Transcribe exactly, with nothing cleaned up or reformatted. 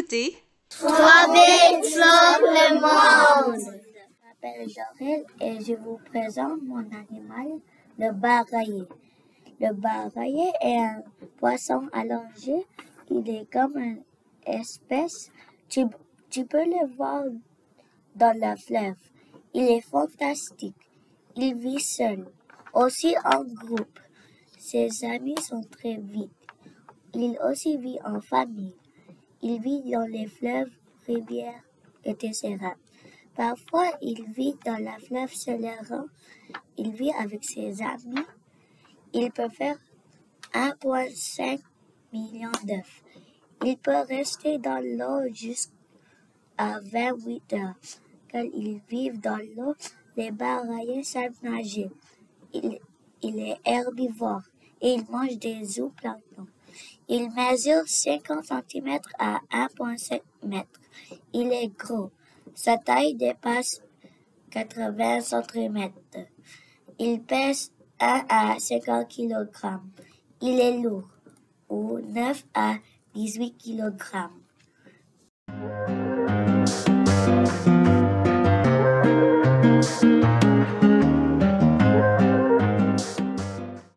écoutez Trois bêtes sauvent le monde. Je m'appelle Jorel et je vous présente mon animal, le baraillé. Le baraillé est un poisson allongé. Il est comme une espèce. Tu, tu peux le voir dans la fleuve. Il est fantastique. Il vit seul, aussi en groupe. Ses amis sont très vite. Il aussi vit en famille. Il vit dans les fleuves, rivières, et cetera. Parfois, il vit dans la fleuve Céléran. Il vit avec ses amis. Il peut faire un virgule cinq million d'œufs. Il peut rester dans l'eau jusqu'à vingt-huit heures. Quand ils vivent dans l'eau, les baraillés savent nager. Il, il est herbivore et il mange des zooplanctons. Il mesure cinquante centimètres à un virgule cinq mètres. Il est gros. Sa taille dépasse quatre-vingts centimètres. Il pèse un à cinquante kilogrammes. Il est lourd, ou neuf à dix-huit kilogrammes.